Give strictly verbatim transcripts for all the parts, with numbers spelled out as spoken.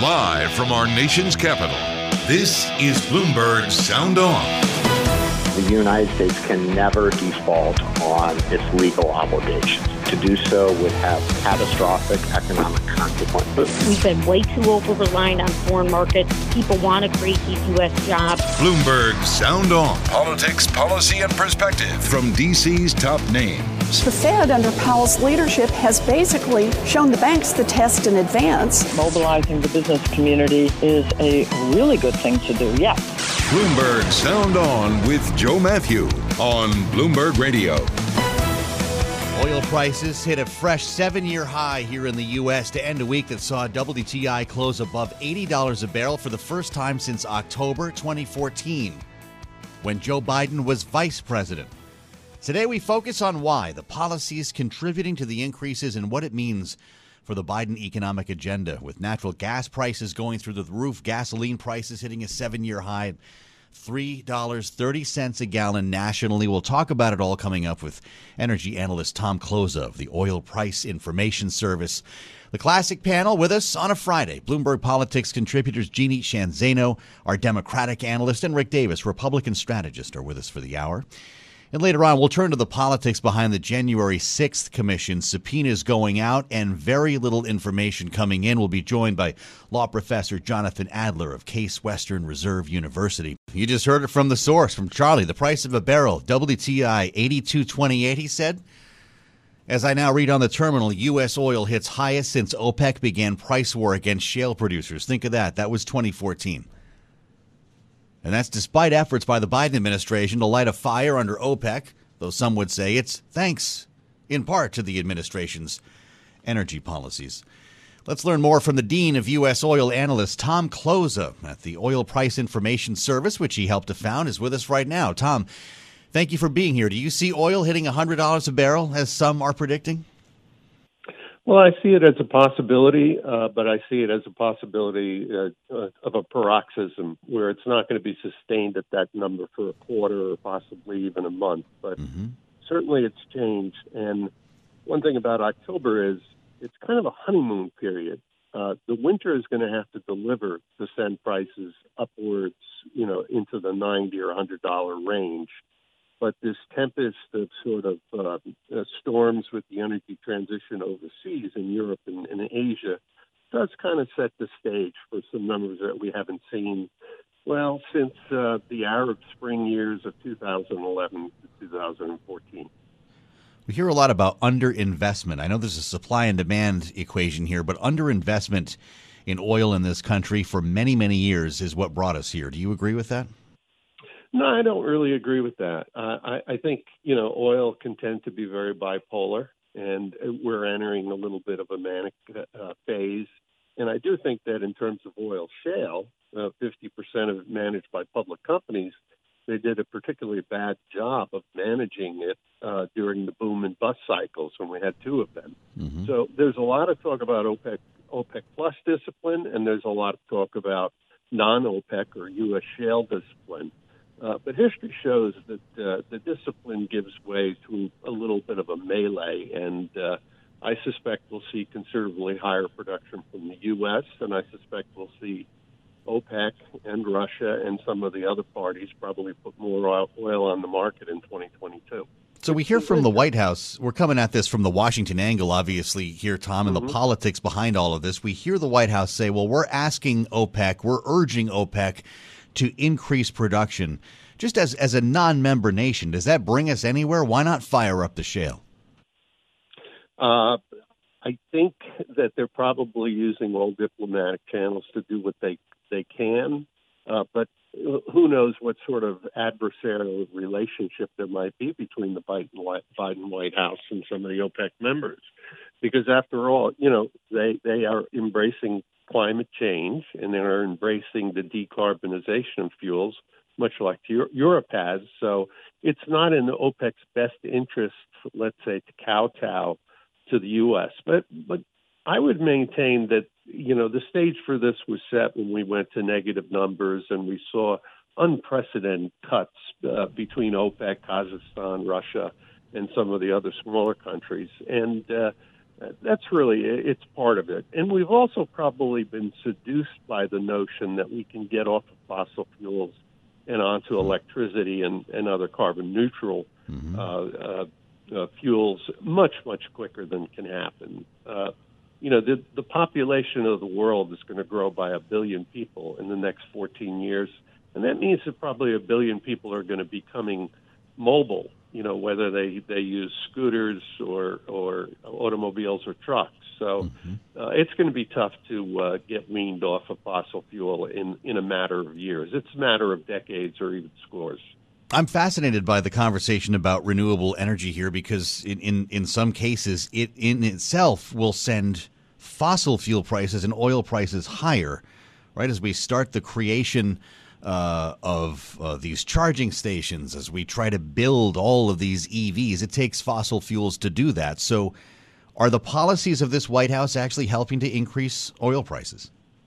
Live from our nation's capital, this is Bloomberg Sound On. The United States can never default on its legal obligations. To do so would have catastrophic economic consequences. We've been way too over-reliant on foreign markets. People want to create these U S jobs. Bloomberg Sound On. Politics, policy, and perspective from D C's top names. The Fed, under Powell's leadership, has basically shown the banks the test in advance. Mobilizing the business community is a really good thing to do, yes. Bloomberg Sound On with Joe Matthew on Bloomberg Radio. Oil prices hit a fresh seven-year high here in the U S to end a week that saw W T I close above eighty dollars a barrel for the first time since October twenty fourteen, when Joe Biden was vice president. Today we focus on why, the policies contributing to the increases, and what it means for the Biden economic agenda, with natural gas prices going through the roof, gasoline prices hitting a seven-year high, three dollars and thirty cents a gallon nationally. We'll talk about it all coming up with energy analyst Tom Kloza of the Oil Price Information Service. The classic panel with us on a Friday. Bloomberg Politics contributors Jeannie Sheehan Zaino, our Democratic analyst, and Rick Davis, Republican strategist, are with us for the hour. And later on, we'll turn to the politics behind the January sixth commission. Subpoenas going out and very little information coming in. We'll be joined by law professor Jonathan Adler of Case Western Reserve University. You just heard it from the source, from Charlie. The price of a barrel, W T I eighty-two twenty-eight, he said. As I now read on the terminal, U S oil hits highest since OPEC began price war against shale producers. Think of that. That was twenty fourteen. And that's despite efforts by the Biden administration to light a fire under OPEC, though some would say it's thanks, in part, to the administration's energy policies. Let's learn more from the Dean of U S Oil Analysts, Tom Kloza, at the Oil Price Information Service, which he helped to found, is with us right now. Tom, thank you for being here. Do you see oil hitting one hundred dollars a barrel, as some are predicting? Well, I see it as a possibility, uh, but I see it as a possibility uh, uh, of a paroxysm where it's not going to be sustained at that number for a quarter or possibly even a month. But mm-hmm. certainly it's changed. And one thing about October is it's kind of a honeymoon period. Uh, the winter is going to have to deliver to send prices upwards, you know, into the ninety or one hundred dollars range. But this tempest of sort of uh, uh, storms with the energy transition overseas in Europe and, and Asia does kind of set the stage for some numbers that we haven't seen, well, since uh, the Arab Spring years of two thousand eleven to two thousand fourteen. We hear a lot about underinvestment. I know there's a supply and demand equation here, but underinvestment in oil in this country for many, many years is what brought us here. Do you agree with that? No, I don't really agree with that. Uh, I, I think, you know, oil can tend to be very bipolar, and we're entering a little bit of a manic uh, phase. And I do think that in terms of oil shale, uh, fifty percent of it managed by public companies, they did a particularly bad job of managing it uh, during the boom and bust cycles when we had two of them. Mm-hmm. So there's a lot of talk about OPEC, OPEC plus discipline, and there's a lot of talk about non-OPEC or U S shale discipline. Uh, but history shows that uh, the discipline gives way to a little bit of a melee, and uh, I suspect we'll see considerably higher production from the U S, and I suspect we'll see OPEC and Russia and some of the other parties probably put more oil on the market in twenty twenty-two. So we hear from the White House, we're coming at this from the Washington angle, obviously, here, Tom, and mm-hmm. the politics behind all of this. We hear the White House say, well, we're asking OPEC, we're urging OPEC to increase production. Just as, as a non-member nation, does that bring us anywhere? Why not fire up the shale? Uh, I think that they're probably using all diplomatic channels to do what they, they can. Uh, but who knows what sort of adversarial relationship there might be between the Biden White, Biden White House and some of the OPEC members. Because after all, you know, they, they are embracing climate change, and they're embracing the decarbonization of fuels, much like Europe has. So it's not in OPEC's best interest, let's say, to kowtow to the U S. But but I would maintain that, you know, the stage for this was set when we went to negative numbers and we saw unprecedented cuts uh, between OPEC, Kazakhstan, Russia, and some of the other smaller countries. And uh, That's really, it's part of it. And we've also probably been seduced by the notion that we can get off of fossil fuels and onto electricity and, and other carbon neutral mm-hmm. uh, uh, uh, fuels much, much quicker than can happen. Uh, you know, the, the population of the world is going to grow by a billion people in the next fourteen years. And that means that probably a billion people are going to be becoming mobile, you know, whether they, they use scooters or, or automobiles or trucks. So mm-hmm. uh, it's going to be tough to uh, get weaned off of fossil fuel in, in a matter of years. It's a matter of decades or even scores. I'm fascinated by the conversation about renewable energy here because in, in, in some cases it in itself will send fossil fuel prices and oil prices higher, right, as we start the creation Uh, of uh, these charging stations, as we try to build all of these E Vs. It takes fossil fuels to do that. So are the policies of this White House actually helping to increase oil prices?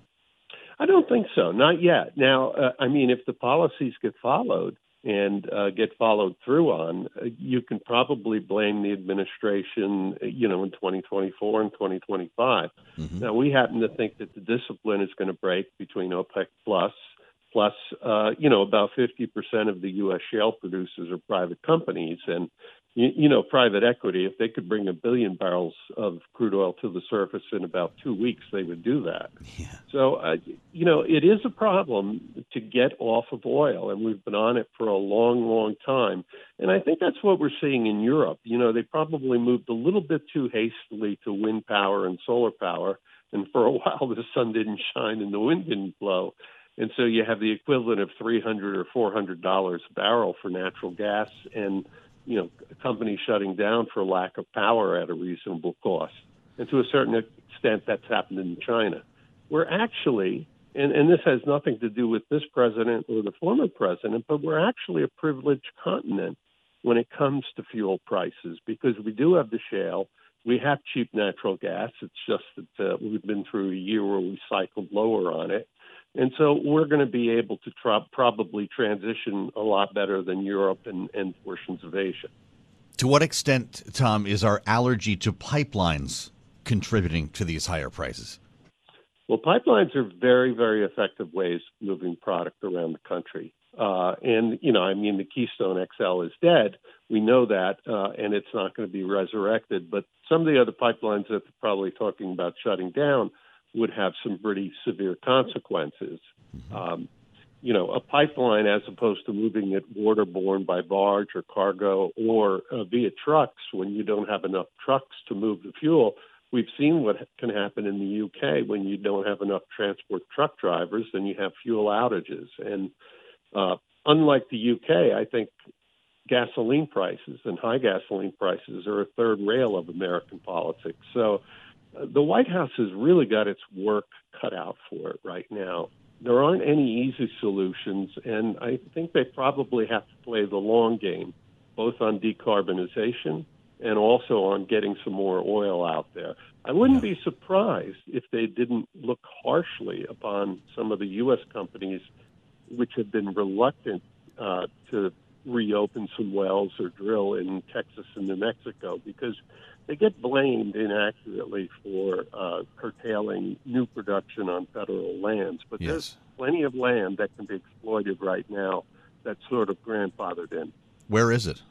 I don't think so. Not yet. Now, uh, I mean, if the policies get followed and uh, get followed through on, uh, you can probably blame the administration, you know, in twenty twenty-four and twenty twenty-five. Mm-hmm. Now, we happen to think that the discipline is going to break between OPEC Plus Plus, uh, you know, about fifty percent of the U S shale producers are private companies. And, you, you know, private equity, if they could bring a billion barrels of crude oil to the surface in about two weeks, they would do that. Yeah. So, uh, you know, it is a problem to get off of oil. And we've been on it for a long, long time. And I think that's what we're seeing in Europe. You know, they probably moved a little bit too hastily to wind power and solar power. And for a while, the sun didn't shine and the wind didn't blow. And so you have the equivalent of three hundred dollars or four hundred dollars a barrel for natural gas and, you know, companies shutting down for lack of power at a reasonable cost. And to a certain extent, that's happened in China. We're actually, and, and this has nothing to do with this president or the former president, but we're actually a privileged continent when it comes to fuel prices because we do have the shale. We have cheap natural gas. It's just that uh, we've been through a year where we cycled lower on it. And so we're going to be able to try, probably transition a lot better than Europe and, and portions of Asia. To what extent, Tom, is our allergy to pipelines contributing to these higher prices? Well, pipelines are very, very effective ways of moving product around the country. Uh, and, you know, I mean, the Keystone X L is dead. We know that, uh, and it's not going to be resurrected. But some of the other pipelines that they're probably talking about shutting down would have some pretty severe consequences. Mm-hmm. Um, you know, a pipeline, as opposed to moving it waterborne by barge or cargo or uh, via trucks, when you don't have enough trucks to move the fuel, we've seen what can happen in the U K when you don't have enough transport truck drivers, then you have fuel outages. And uh, unlike the U K, I think gasoline prices and high gasoline prices are a third rail of American politics. So the White House has really got its work cut out for it right now. There aren't any easy solutions, and I think they probably have to play the long game, both on decarbonization and also on getting some more oil out there. I wouldn't be surprised if they didn't look harshly upon some of the U S companies which have been reluctant uh, to reopen some wells or drill in Texas and New Mexico, because they get blamed inaccurately for uh, curtailing new production on federal lands. But yes, there's plenty of land that can be exploited right now that's sort of grandfathered in. Where is it?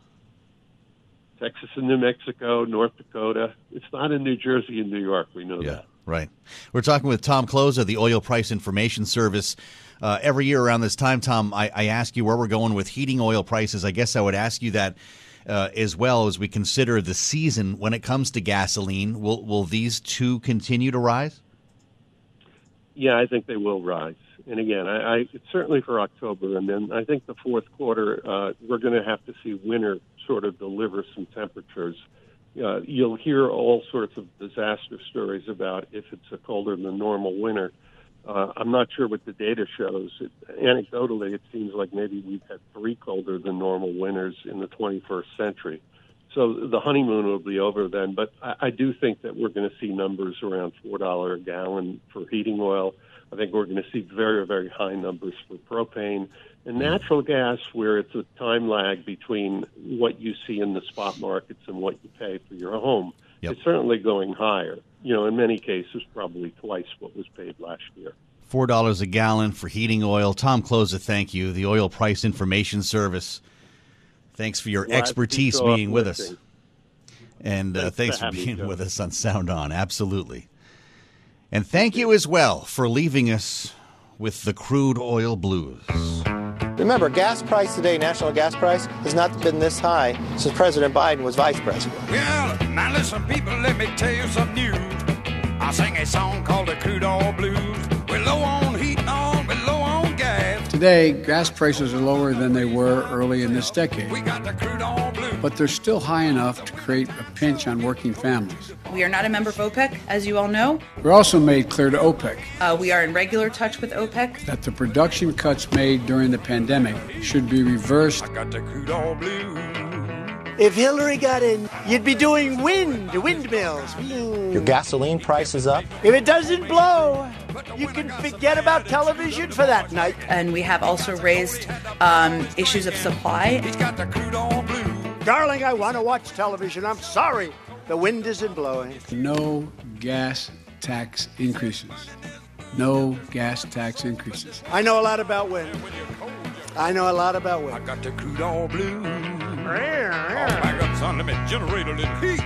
Texas and New Mexico, North Dakota. It's not in New Jersey and New York. We know yeah, that. Right. We're talking with Tom Kloza of the Oil Price Information Service. Uh, every year around this time, Tom, I, I ask you where we're going with heating oil prices. I guess I would ask you that uh, as well as we consider the season when it comes to gasoline. Will will these two continue to rise? Yeah, I think they will rise. And again, I, I certainly for October, and then I think the fourth quarter, uh, we're going to have to see winter sort of deliver some temperatures. Uh, you'll hear all sorts of disaster stories about if it's a colder than normal winter. Uh, I'm not sure what the data shows. It, anecdotally, it seems like maybe we've had three colder than normal winters in the twenty-first century. So the honeymoon will be over then. But I, I do think that we're going to see numbers around four dollars a gallon for heating oil. I think we're going to see very, very high numbers for propane. And natural gas, where it's a time lag between what you see in the spot markets and what you pay for your home, yep. It's certainly going higher. You know, in many cases, probably twice what was paid last year. four dollars a gallon for heating oil. Tom Kloza, thank you. The Oil Price Information Service. Thanks for your Glad expertise being with us. And uh, thanks, thanks for being me, with us on Sound On. Absolutely. And thank you as well for leaving us with the crude oil blues. Remember, gas price today, national gas price, has not been this high since President Biden was vice president. Well, now listen, people, let me tell you some news. I sing a song called the Crude Oil Blues. We're low on heat and on, we're low on gas. Today, gas prices are lower than they were early in this decade. We got the crude oil blues. But they're still high enough to create a pinch on working families. We are not a member of OPEC, as you all know. We're also made clear to OPEC uh, we are in regular touch with OPEC that the production cuts made during the pandemic should be reversed. I got the crude oil blues. If Hillary got in, you'd be doing wind, windmills. Your gasoline price is up. If it doesn't blow, you can forget about television for that night. And we have also raised um, issues of supply. He's got the crude oil blues. Darling, I want to watch television. I'm sorry. The wind isn't blowing. No gas tax increases. No gas tax increases. I know a lot about wind. I know a lot about wind. I got the crude oil blues. All back up, son. Let me generate a little heat.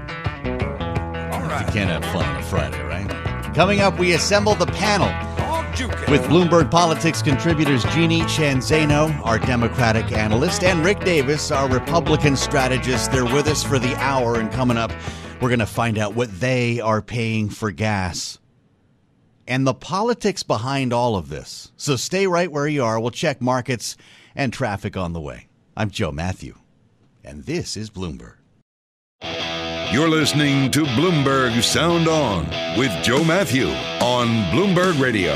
All right. You can't have fun on a Friday, right? Coming up, we assemble the panel with Bloomberg Politics contributors Jeannie Sheehan Zaino, our Democratic analyst, and Rick Davis, our Republican strategist. They're with us for the hour, and coming up, we're going to find out what they are paying for gas and the politics behind all of this. So stay right where you are. We'll check markets and traffic on the way. I'm Joe Matthew, and this is Bloomberg. You're listening to Bloomberg Sound On with Joe Matthew on Bloomberg Radio.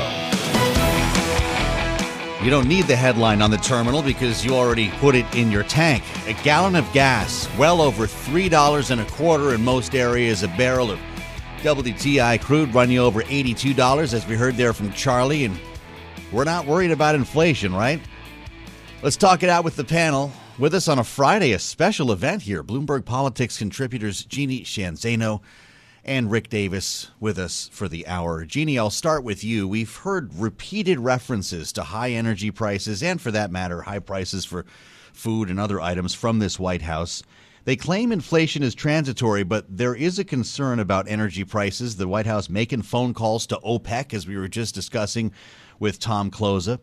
You don't need the headline on the terminal because you already put it in your tank. A gallon of gas, well over three dollars and a quarter in most areas. A barrel of W T I crude running over eighty-two dollars, as we heard there from Charlie. And we're not worried about inflation, right? Let's talk it out with the panel. With us on a Friday, a special event here. Bloomberg Politics contributors Jeannie Sheehan Zaino and Rick Davis with us for the hour. Jeannie, I'll start with you. We've heard repeated references to high energy prices and, for that matter, high prices for food and other items from this White House. They claim inflation is transitory, but there is a concern about energy prices. The White House making phone calls to OPEC, as we were just discussing with Tom Kloza.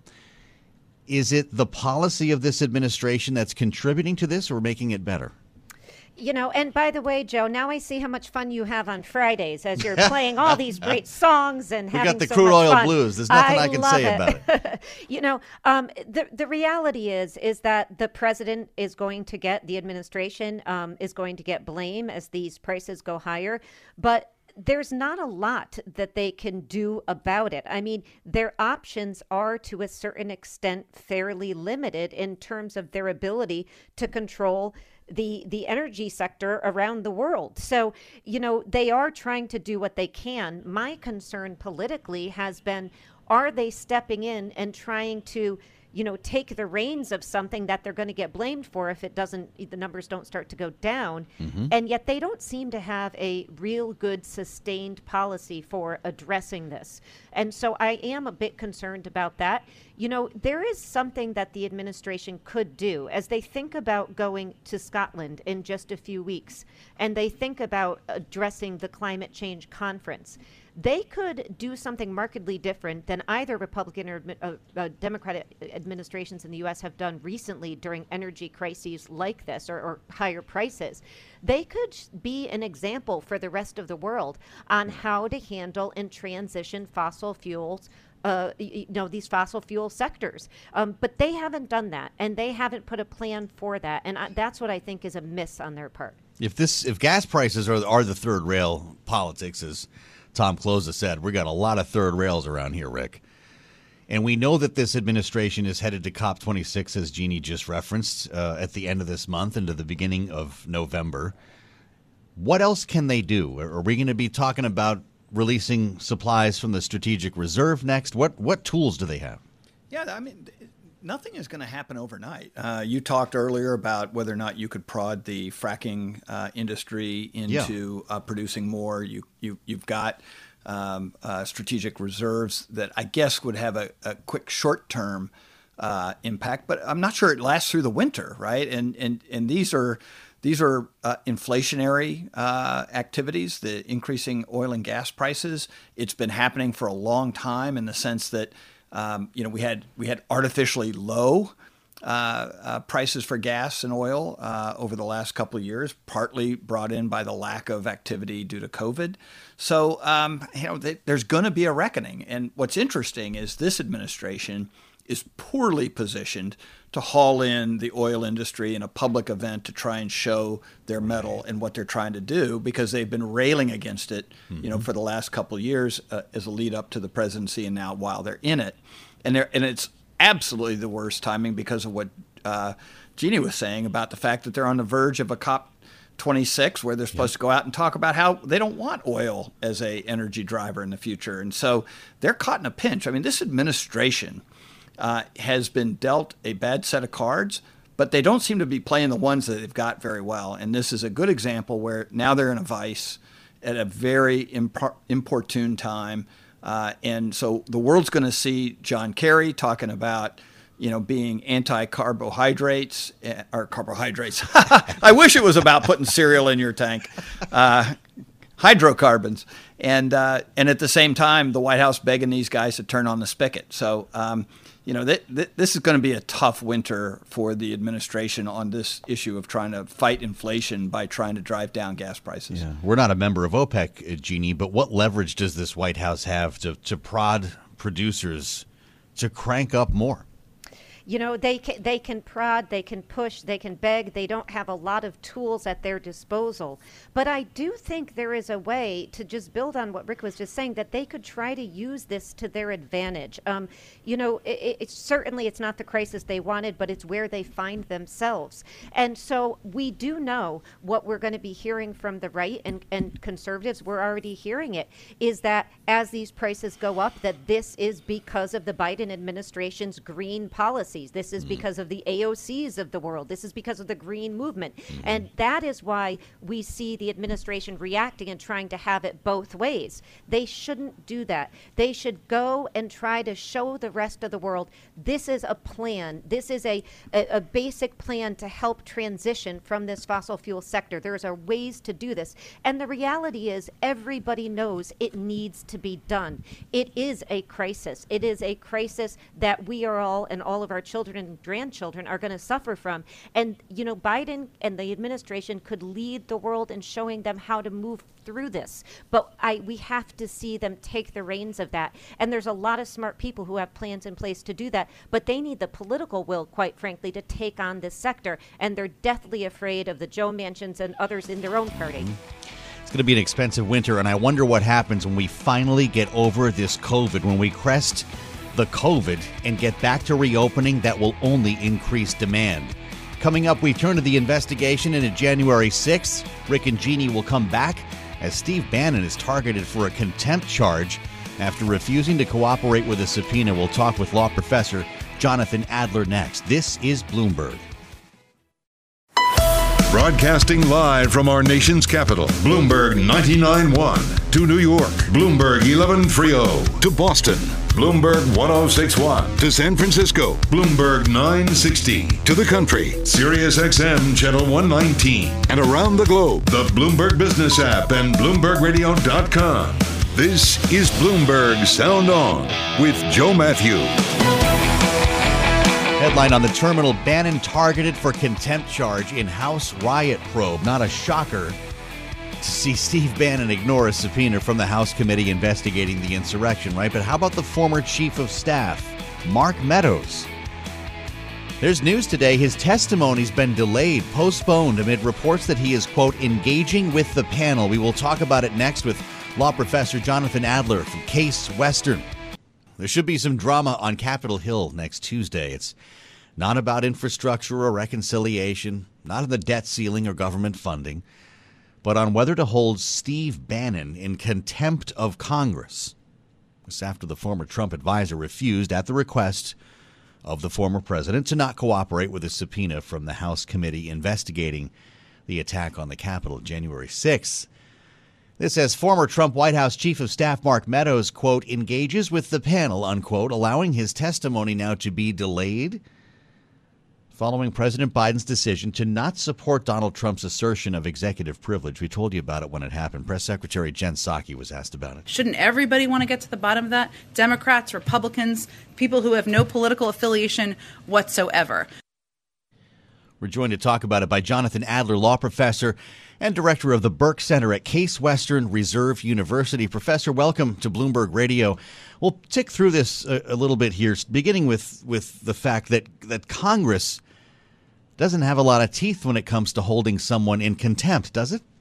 Is it the policy of this administration that's contributing to this or making it better? You know, and by the way, Joe, now I see how much fun you have on Fridays as you're playing all these great songs and we having got the so crude much oil fun. blues. There's nothing I, I can love say it. about it. You know, um, the the reality is is that the president is going to get, the administration um, is going to get blame as these prices go higher, but there's not a lot that they can do about it. I mean, their options are to a certain extent fairly limited in terms of their ability to control the the energy sector around the world. So, you know, they are trying to do what they can. My concern politically has been, are they stepping in and trying to, you know, take the reins of something that they're going to get blamed for if it doesn't, the numbers don't start to go down. Mm-hmm. And yet they don't seem to have a real good sustained policy for addressing this. And so I am a bit concerned about that. You know, there is something that the administration could do as they think about going to Scotland in just a few weeks, and they think about addressing the climate change conference. They could do something markedly different than either Republican or uh, uh, Democratic administrations in the U S have done recently during energy crises like this, or, or higher prices. They could be an example for the rest of the world on how to handle and transition fossil fuels, uh, you know, these fossil fuel sectors. Um, but they haven't done that, and they haven't put a plan for that. And I, that's what I think is a miss on their part. If this, if gas prices are, are the third rail politics, as Tom Kloza said, we got a lot of third rails around here, Rick. And we know that this administration is headed to COP twenty-six, as Jeannie just referenced, uh, at the end of this month into the beginning of November. What else can they do? Are we going to be talking about releasing supplies from the strategic reserve next? What what tools do they have? Yeah, I mean, nothing is going to happen overnight. Uh, you talked earlier about whether or not you could prod the fracking uh, industry into yeah. uh, producing more. You, you, you've got um, uh, strategic reserves that I guess would have a, a quick short-term uh, impact, but I'm not sure it lasts through the winter, right? And and and these are these are uh, inflationary uh, activities, the increasing oil and gas prices. It's been happening for a long time in the sense that Um, you know, we had we had artificially low uh, uh, prices for gas and oil uh, over the last couple of years, partly brought in by the lack of activity due to COVID. So, um, you know, th- there's going to be a reckoning. And what's interesting is this administration is poorly positioned to haul in the oil industry in a public event to try and show their mettle and what they're trying to do, because they've been railing against it, mm-hmm. you know, for the last couple of years uh, as a lead up to the presidency and now while they're in it. And they're, and it's absolutely the worst timing because of what uh, Jeannie was saying about the fact that they're on the verge of a COP twenty-six where they're supposed yeah. to go out and talk about how they don't want oil as a energy driver in the future. And so they're caught in a pinch. I mean, this administration Uh, has been dealt a bad set of cards, but they don't seem to be playing the ones that they've got very well. And this is a good example where now they're in a vice at a very impor- importune time. Uh, and so the world's going to see John Kerry talking about, you know, being anti-carbohydrates uh, or carbohydrates. I wish it was about putting cereal in your tank. Uh, hydrocarbons. And uh, and at the same time, the White House begging these guys to turn on the spigot. So, um, you know, th- th- this is going to be a tough winter for the administration on this issue of trying to fight inflation by trying to drive down gas prices. Yeah. We're not a member of OPEC, Jeannie, but what leverage does this White House have to, to prod producers to crank up more? You know, they can, they can prod, they can push, they can beg. They don't have a lot of tools at their disposal. But I do think there is a way to just build on what Rick was just saying, that they could try to use this to their advantage. Um, you know, it, it's certainly it's not the crisis they wanted, but it's where they find themselves. And so we do know what we're going to be hearing from the right and, and conservatives. We're already hearing it, is that as these prices go up, that this is because of the Biden administration's green policy. This is because of the A O Cs of the world. This is because of the green movement. Mm-hmm. And that is why we see the administration reacting and trying to have it both ways. They shouldn't do that. They should go and try to show the rest of the world this is a plan. This is a, a, a basic plan to help transition from this fossil fuel sector. There are ways to do this. And the reality is everybody knows it needs to be done. It is a crisis. It is a crisis that we are all and all of our children and grandchildren are going to suffer from. And, you know, Biden and the administration could lead the world in showing them how to move through this. But I we have to see them take the reins of that. And there's a lot of smart people who have plans in place to do that. But they need the political will, quite frankly, to take on this sector. And they're deathly afraid of the Joe Manchins and others in their own party. It's going to be an expensive winter, and I wonder what happens when we finally get over this COVID, when we crest the COVID and get back to reopening. That will only increase demand. Coming up, we turn to the investigation into January sixth. Rick and Jeannie will come back as Steve Bannon is targeted for a contempt charge after refusing to cooperate with a subpoena. We'll talk with law professor Jonathan Adler next. This is Bloomberg. Broadcasting live from our nation's capital, Bloomberg ninety-nine point one. To New York, Bloomberg eleven thirty. To Boston, Bloomberg ten sixty-one. To San Francisco, Bloomberg nine sixty. To the country, Sirius X M Channel one nineteen. And around the globe, the Bloomberg Business app and Bloomberg Radio dot com. This is Bloomberg Sound On with Joe Matthew. Headline on the terminal, Bannon targeted for contempt charge in House riot probe. Not a shocker to see Steve Bannon ignore a subpoena from the House committee investigating the insurrection, right? But how about the former chief of staff, Mark Meadows? There's news today. His testimony's been delayed, postponed amid reports that he is, quote, engaging with the panel. We will talk about it next with law professor Jonathan Adler from Case Western. There should be some drama on Capitol Hill next Tuesday. It's not about infrastructure or reconciliation, not on the debt ceiling or government funding, but on whether to hold Steve Bannon in contempt of Congress. This after the former Trump advisor refused, at the request of the former president, to not cooperate with a subpoena from the House committee investigating the attack on the Capitol January sixth. This as former Trump White House Chief of Staff Mark Meadows, quote, engages with the panel, unquote, allowing his testimony now to be delayed following President Biden's decision to not support Donald Trump's assertion of executive privilege. We told you about it when it happened. Press Secretary Jen Psaki was asked about it. Shouldn't everybody want to get to the bottom of that? Democrats, Republicans, people who have no political affiliation whatsoever. We're joined to talk about it by Jonathan Adler, law professor and director of the Burke Center at Case Western Reserve University. Professor, welcome to Bloomberg Radio. We'll tick through this a, a little bit here, beginning with, with the fact that, that Congress doesn't have a lot of teeth when it comes to holding someone in contempt, does it?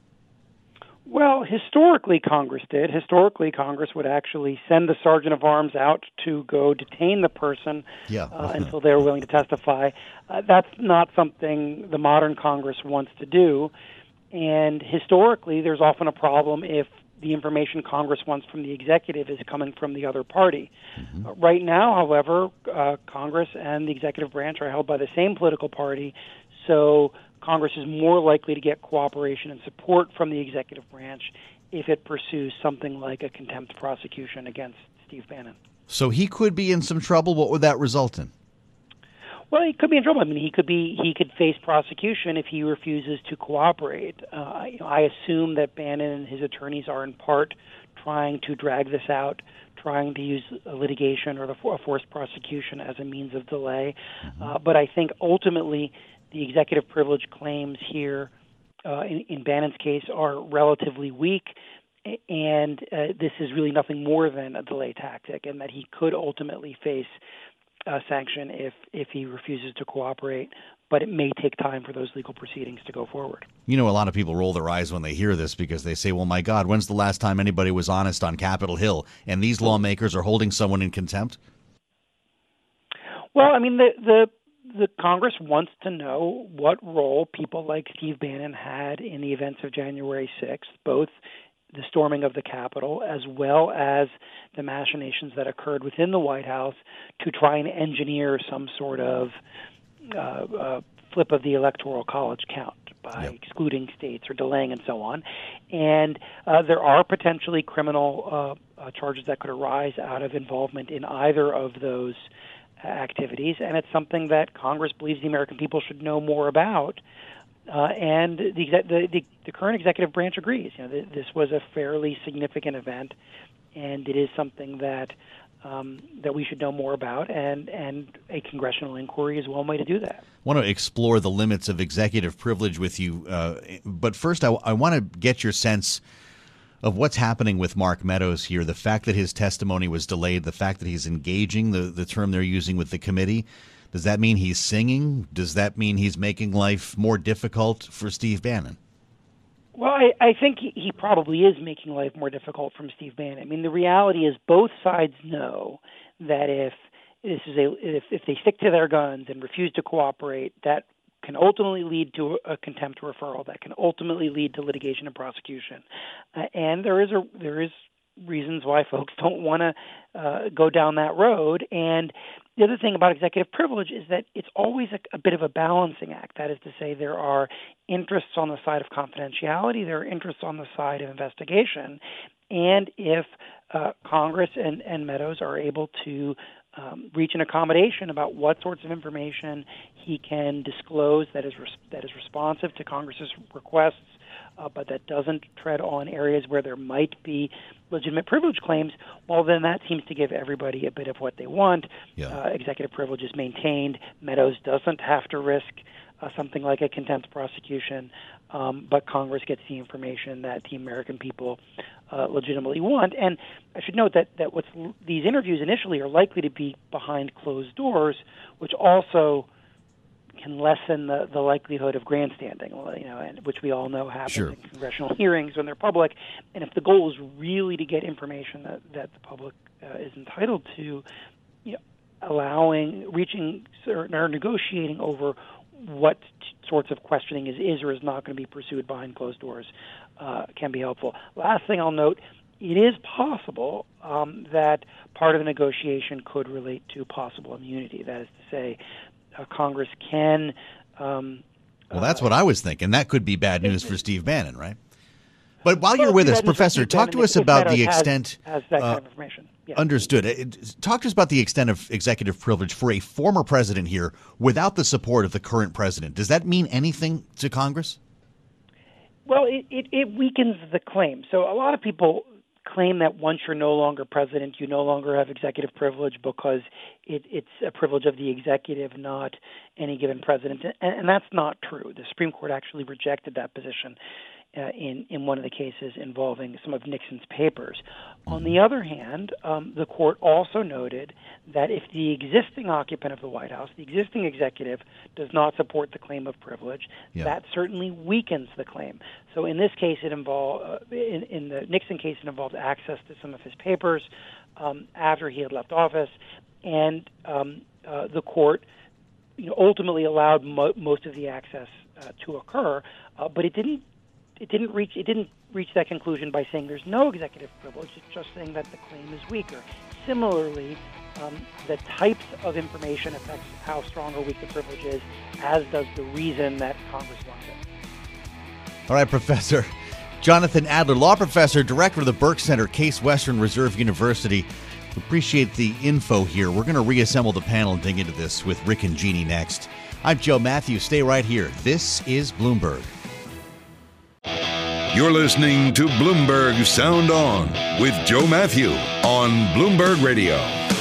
Well, historically, Congress did. Historically, Congress would actually send the sergeant of arms out to go detain the person yeah. uh, until they were willing to testify. Uh, that's not something the modern Congress wants to do. And historically, there's often a problem if the information Congress wants from the executive is coming from the other party. Mm-hmm. Uh, right now, however, uh, Congress and the executive branch are held by the same political party, so Congress is more likely to get cooperation and support from the executive branch if it pursues something like a contempt prosecution against Steve Bannon. So he could be in some trouble. What would that result in? Well, he could be in trouble. I mean, he could be he could face prosecution if he refuses to cooperate. Uh, you know, I assume that Bannon and his attorneys are in part trying to drag this out, trying to use a litigation or the for, a forced prosecution as a means of delay. Mm-hmm. Uh, but I think ultimately the executive privilege claims here uh, in, in Bannon's case are relatively weak, and uh, this is really nothing more than a delay tactic, and that he could ultimately face Uh, sanction if if he refuses to cooperate, but it may take time for those legal proceedings to go forward. You know, a lot of people roll their eyes when they hear this because they say, well, my God, when's the last time anybody was honest on Capitol Hill? And these lawmakers are holding someone in contempt? Well, I mean, the the, the Congress wants to know what role people like Steve Bannon had in the events of January sixth, both the storming of the Capitol, as well as the machinations that occurred within the White House to try and engineer some sort of uh, uh, flip of the Electoral College count by yep. excluding states or delaying and so on. And uh, there are potentially criminal uh, uh, charges that could arise out of involvement in either of those activities, and it's something that Congress believes the American people should know more about. Uh, and the, the, the the current executive branch agrees. You know, th- this was a fairly significant event, and it is something that um, that we should know more about. And, and a congressional inquiry is one way to do that. I want to explore the limits of executive privilege with you, uh, but first, I, w- I want to get your sense of what's happening with Mark Meadows here. The fact that his testimony was delayed, the fact that he's engaging, the the term they're using with the committee. Does that mean he's singing? Does that mean he's making life more difficult for Steve Bannon? Well, I, I think he probably is making life more difficult from Steve Bannon. I mean, the reality is both sides know that if this is a if, if they stick to their guns and refuse to cooperate, that can ultimately lead to a contempt referral. That can ultimately lead to litigation and prosecution. Uh, and there is a there is reasons why folks don't want to uh, go down that road. And the other thing about executive privilege is that it's always a, a bit of a balancing act. That is to say, there are interests on the side of confidentiality, there are interests on the side of investigation. And if uh, Congress and, and Meadows are able to um, reach an accommodation about what sorts of information he can disclose that is res- that is responsive to Congress's requests, Uh, but that doesn't tread on areas where there might be legitimate privilege claims, well, then that seems to give everybody a bit of what they want. Yeah. Uh, executive privilege is maintained. Meadows doesn't have to risk uh, something like a contempt prosecution, um, but Congress gets the information that the American people uh, legitimately want. And I should note that, that what's, these interviews initially are likely to be behind closed doors, which also can lessen the, the likelihood of grandstanding, you know, and, which we all know happens Sure. in congressional hearings when they're public. And if the goal is really to get information that, that the public uh, is entitled to, you know, allowing, reaching, or negotiating over what t- sorts of questioning is, is or is not going to be pursued behind closed doors uh, can be helpful. Last thing I'll note, it is possible um, that part of the negotiation could relate to possible immunity. That is to say, uh, Congress can... Um, well, that's uh, what I was thinking. That could be bad news for Steve Bannon, right? But while you're with us, Professor, talk to us about the extent... Has that kind of information. Yeah. Understood. Talk to us about the extent of executive privilege for a former president here without the support of the current president. Does that mean anything to Congress? Well, it, it, it weakens the claim. So a lot of people claim that once you're no longer president, you no longer have executive privilege because it, it's a privilege of the executive, not any given president. And, and that's not true. The Supreme Court actually rejected that position Uh, in, in one of the cases involving some of Nixon's papers. Mm-hmm. On the other hand, um, the court also noted that if the existing occupant of the White House, the existing executive, does not support the claim of privilege, yeah. that certainly weakens the claim. So in this case, it involved, uh, in, in the Nixon case, it involved access to some of his papers um, after he had left office, and um, uh, the court you know, ultimately allowed mo- most of the access uh, to occur, uh, but it didn't It didn't reach. It didn't reach that conclusion by saying there's no executive privilege. It's just saying that the claim is weaker. Similarly, um, the types of information affects how strong or weak the privilege is, as does the reason that Congress wants it. All right, Professor Jonathan Adler, law professor, director of the Burke Center, Case Western Reserve University. We appreciate the info here. We're going to reassemble the panel and dig into this with Rick and Jeannie next. I'm Joe Matthews. Stay right here. This is Bloomberg. You're listening to Bloomberg Sound On with Joe Matthew on Bloomberg Radio.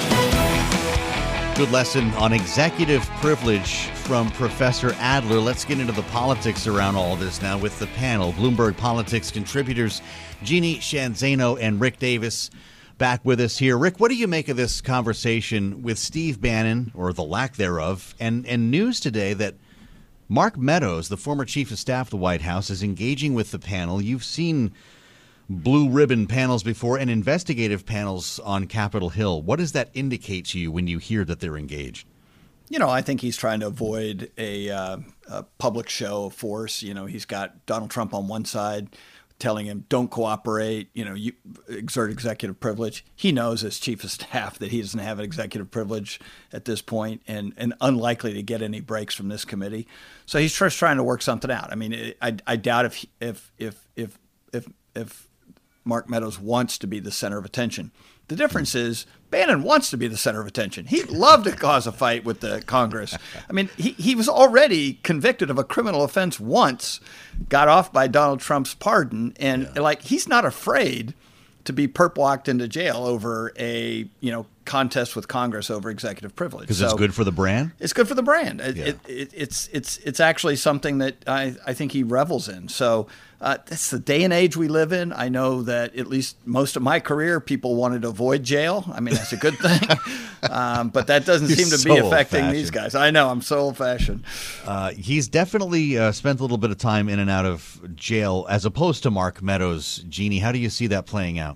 Good lesson on executive privilege from Professor Adler. Let's get into the politics around all this now with the panel. Bloomberg Politics contributors Jeannie Sheehan Zaino and Rick Davis back with us here. Rick, what do you make of this conversation with Steve Bannon, or the lack thereof, and, and news today that Mark Meadows, the former chief of staff of the White House, is engaging with the panel. You've seen blue ribbon panels before and investigative panels on Capitol Hill. What does that indicate to you when you hear that they're engaged? You know, I think he's trying to avoid a, uh, a public show of force. You know, he's got Donald Trump on one side telling him, don't cooperate, you know, you exert executive privilege. He knows as chief of staff that he doesn't have an executive privilege at this point and, and unlikely to get any breaks from this committee. So he's just trying to work something out. I mean, I, I doubt if, if, if, if, if, if Mark Meadows wants to be the center of attention. The difference is Bannon wants to be the center of attention. He'd love to cause a fight with the Congress. I mean, he, he was already convicted of a criminal offense once, got off by Donald Trump's pardon, and yeah. like he's not afraid to be perp walked into jail over a, you know, contest with Congress over executive privilege. Because so it's good for the brand? It's good for the brand. It, yeah. it, it, it's it's it's actually something that I, I think he revels in. So uh, that's the day and age we live in. I know that at least most of my career, people wanted to avoid jail. I mean, that's a good thing. um, but that doesn't You're seem to so be affecting these guys. I know. I'm so old-fashioned. Uh, he's definitely uh, spent a little bit of time in and out of jail as opposed to Mark Meadows. Jeannie, how do you see that playing out?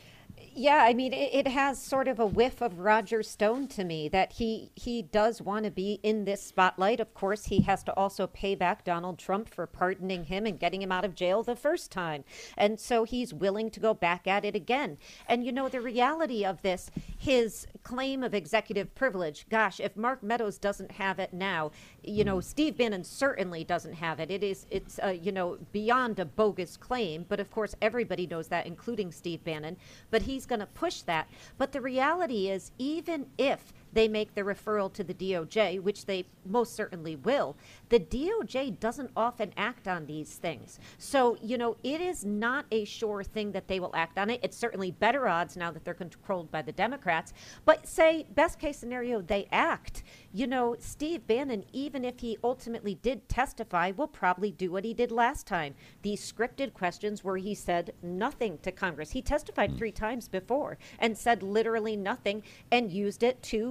Yeah, I mean, it, it has sort of a whiff of Roger Stone to me, that he, he does want to be in this spotlight. Of course, he has to also pay back Donald Trump for pardoning him and getting him out of jail the first time. And so he's willing to go back at it again. And, you know, the reality of this, his claim of executive privilege, gosh, if Mark Meadows doesn't have it now, you know, Steve Bannon certainly doesn't have it. It is, it's, uh, you know, beyond a bogus claim. But, of course, everybody knows that, including Steve Bannon. But he's going to push that. But the reality is, even if they make the referral to the D O J, which they most certainly will, the D O J doesn't often act on these things. So, you know, it is not a sure thing that they will act on it. It's certainly better odds now that they're controlled by the Democrats. But say, best case scenario, they act. You know, Steve Bannon, even if he ultimately did testify, will probably do what he did last time. These scripted questions where he said nothing to Congress. He testified three times before and said literally nothing and used it to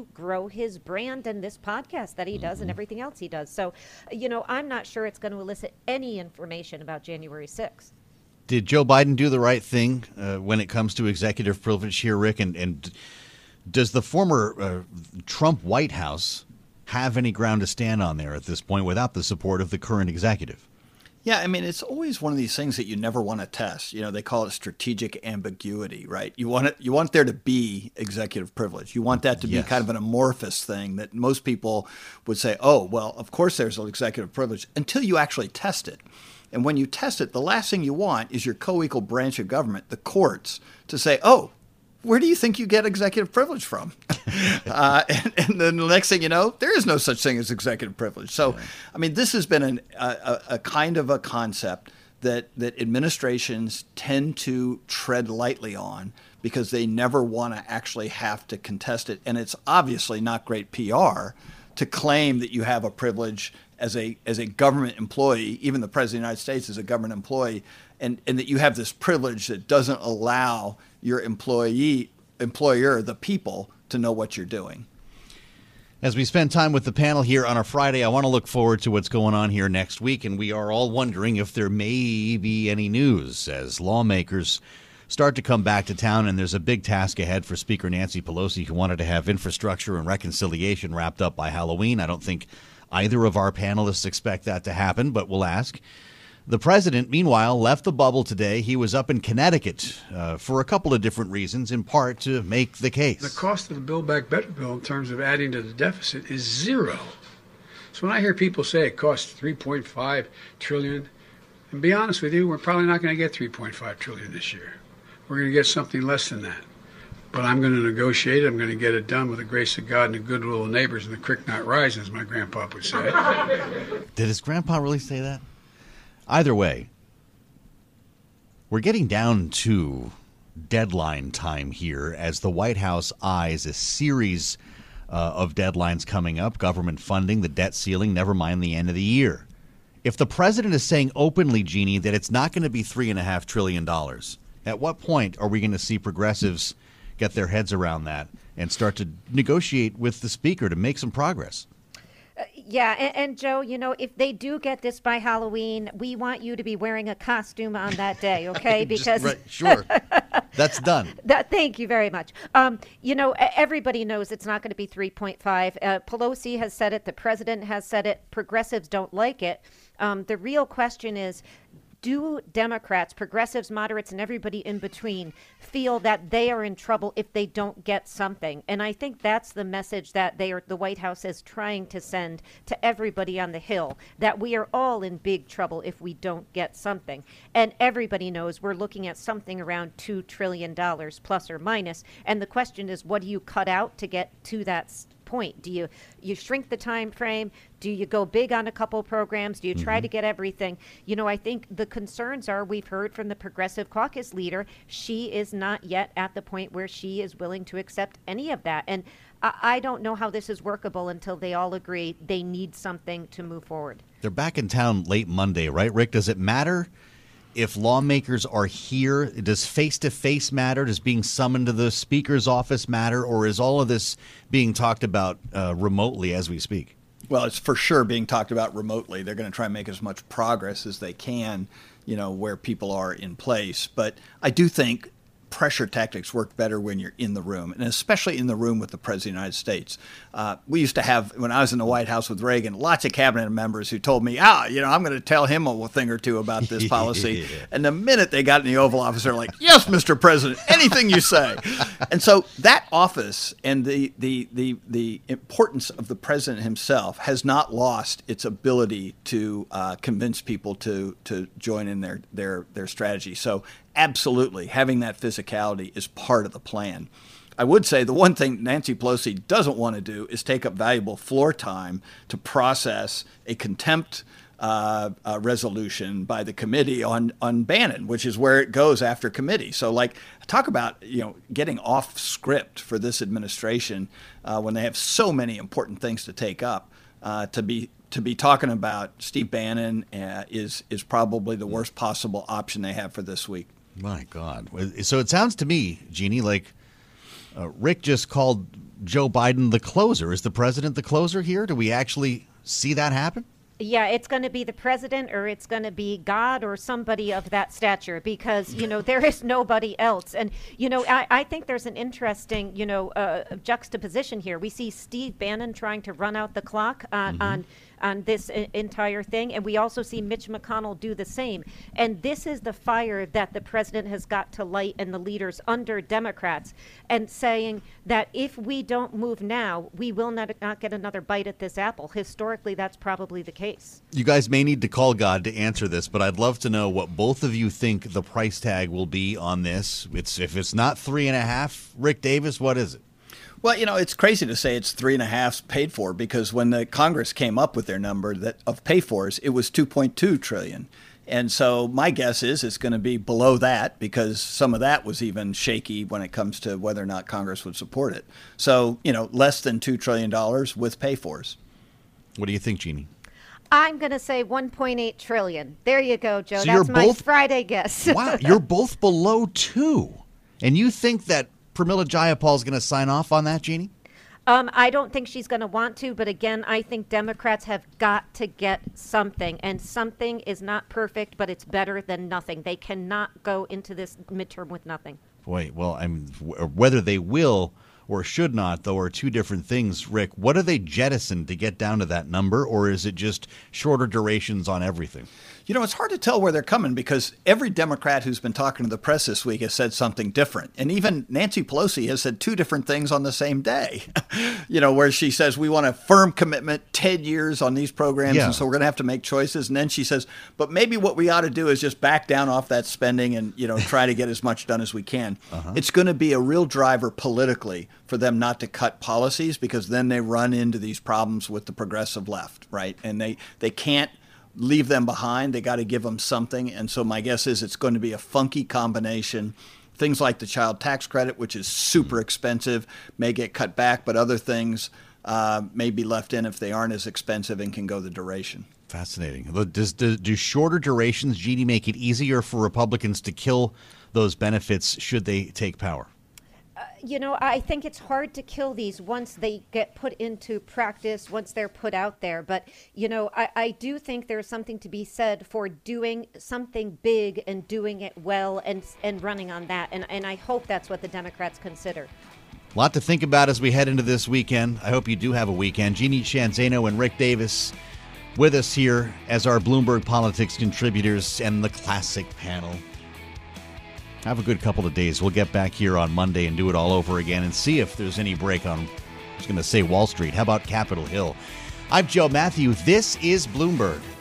grow his brand and this podcast that he does mm-hmm. and everything else he does. So, you know, I'm not sure it's going to elicit any information about January sixth. Did Joe Biden do the right thing uh, when it comes to executive privilege here, Rick? And, and does the former uh, Trump White House have any ground to stand on there at this point without the support of the current executive? Yeah, I mean, it's always one of these things that you never want to test. You know, they call it strategic ambiguity, right? You want it, you want there to be executive privilege. You want that to be yes. kind of an amorphous thing that most people would say, oh, well, of course there's an executive privilege until you actually test it. And when you test it, the last thing you want is your co-equal branch of government, the courts, to say, oh, where do you think you get executive privilege from? uh, and, and then the next thing you know, there is no such thing as executive privilege. So, yeah. I mean, this has been an, a, a kind of a concept that, that administrations tend to tread lightly on because they never want to actually have to contest it. And it's obviously not great P R to claim that you have a privilege as a as a government employee, even the President of the United States is a government employee, and, and that you have this privilege that doesn't allow your employee, employer, the people, to know what you're doing. As we spend time with the panel here on a Friday, I want to look forward to what's going on here next week, and we are all wondering if there may be any news as lawmakers start to come back to town, and there's a big task ahead for Speaker Nancy Pelosi, who wanted to have infrastructure and reconciliation wrapped up by Halloween. I don't think either of our panelists expect that to happen, but we'll ask. The president, meanwhile, left the bubble today. He was up in Connecticut uh, for a couple of different reasons, in part to make the case. The cost of the Build Back Better bill in terms of adding to the deficit is zero. So when I hear people say it costs three point five trillion dollars, and be honest with you, we're probably not going to get three point five trillion dollars this year. We're going to get something less than that. But I'm going to negotiate it. I'm going to get it done with the grace of God and the goodwill of neighbors and the creek not rise, as my grandpa would say. Did his grandpa really say that? Either way, we're getting down to deadline time here as the White House eyes a series uh, of deadlines coming up, government funding, the debt ceiling, never mind the end of the year. If the president is saying openly, Jeannie, that it's not going to be three point five trillion dollars, at what point are we going to see progressives get their heads around that and start to negotiate with the speaker to make some progress? Uh, yeah, and, and Joe, you know, if they do get this by Halloween, we want you to be wearing a costume on that day, okay? Because right, sure, that's done. That, thank you very much. Um, you know, everybody knows it's not going to be three point five. Uh, Pelosi has said it. The president has said it. Progressives don't like it. Um, the real question is, do Democrats, progressives, moderates, and everybody in between feel that they are in trouble if they don't get something? And I think that's the message that they are, the White House is trying to send to everybody on the Hill, that we are all in big trouble if we don't get something. And everybody knows we're looking at something around two trillion dollars plus or minus. And the question is, what do you cut out to get to that point? Do you you shrink the time frame? Do you go big on a couple programs? Do you try mm-hmm. to get everything? You know, I think the concerns are, we've heard from the Progressive Caucus leader, she is not yet at the point where she is willing to accept any of that. And I, I don't know how this is workable until they all agree they need something to move forward. They're back in town late Monday, right, Rick? Does it matter if lawmakers are here? Does face-to-face matter? Does being summoned to the speaker's office matter? Or is all of this being talked about uh, remotely as we speak? Well, it's for sure being talked about remotely. They're going to try and make as much progress as they can, you know, where people are in place. But I do think pressure tactics work better when you're in the room, and especially in the room with the President of the United States. Uh, we used to have, when I was in the White House with Reagan, lots of cabinet members who told me, ah, you know, I'm going to tell him a thing or two about this policy. yeah. And the minute they got in the Oval Office, they're like, yes, Mister President, anything you say. And so that office and the, the, the, the importance of the president himself has not lost its ability to uh, convince people to, to join in their, their, their strategy. So absolutely, having that physicality is part of the plan. I would say the one thing Nancy Pelosi doesn't want to do is take up valuable floor time to process a contempt uh, uh, resolution by the committee on, on Bannon, which is where it goes after committee. So, like, talk about, you know, getting off script for this administration uh, when they have so many important things to take up. Uh, to be to be talking about Steve Bannon uh, is is probably the worst possible option they have for this week. My God. So it sounds to me, Jeannie, like uh, Rick just called Joe Biden the closer? Is the president the closer here? Do we actually see that happen? Yeah, it's going to be the president or it's going to be God or somebody of that stature because, you know, there is nobody else. And, you know, I, I think there's an interesting, you know, uh, juxtaposition here. We see Steve Bannon trying to run out the clock on, mm-hmm. on on this I- entire thing. And we also see Mitch McConnell do the same. And this is the fire that the president has got to light and the leaders under Democrats and saying that if we don't move now, we will not, not get another bite at this apple. Historically, that's probably the case. You guys may need to call God to answer this, but I'd love to know what both of you think the price tag will be on this. It's if it's not three and a half, Rick Davis, what is it? Well, you know, it's crazy to say it's three and a half paid for because when the Congress came up with their number that of pay fors, it was two point two trillion. And so my guess is it's going to be below that because some of that was even shaky when it comes to whether or not Congress would support it. So, you know, less than two trillion dollars with pay fors. What do you think, Jeannie? I'm going to say one point eight trillion. There you go, Joe. So That's you're my both, Friday guess. Wow, you're both below two. And you think that Pramila Jayapal is going to sign off on that, Jeannie? Um, I don't think she's going to want to, but again, I think Democrats have got to get something, and something is not perfect, but it's better than nothing. They cannot go into this midterm with nothing. Boy, well, I'm whether they will or should not, though, are two different things. Rick, what are they jettisoned to get down to that number, or is it just shorter durations on everything? You know, it's hard to tell where they're coming because every Democrat who's been talking to the press this week has said something different. And even Nancy Pelosi has said two different things on the same day, you know, where she says we want a firm commitment, ten years on these programs. Yeah. And so we're going to have to make choices. And then she says, but maybe what we ought to do is just back down off that spending and, you know, try to get as much done as we can. Uh-huh. It's going to be a real driver politically for them not to cut policies because then they run into these problems with the progressive left, right? And they, they can't leave them behind. They got to give them something. And so my guess is it's going to be a funky combination. Things like the child tax credit, which is super expensive, may get cut back, but other things uh, may be left in if they aren't as expensive and can go the duration. Fascinating. Does, do, do shorter durations, Jeannie, make it easier for Republicans to kill those benefits should they take power? You know, I think it's hard to kill these once they get put into practice, once they're put out there. But, you know, I, I do think there's something to be said for doing something big and doing it well and and running on that. And, and I hope that's what the Democrats consider. A lot to think about as we head into this weekend. I hope you do have a weekend. Jeannie Sheehan Zaino and Rick Davis with us here as our Bloomberg Politics contributors and the classic panel. Have a good couple of days. We'll get back here on Monday and do it all over again and see if there's any break on, I was going to say Wall Street. How about Capitol Hill? I'm Joe Matthew. This is Bloomberg.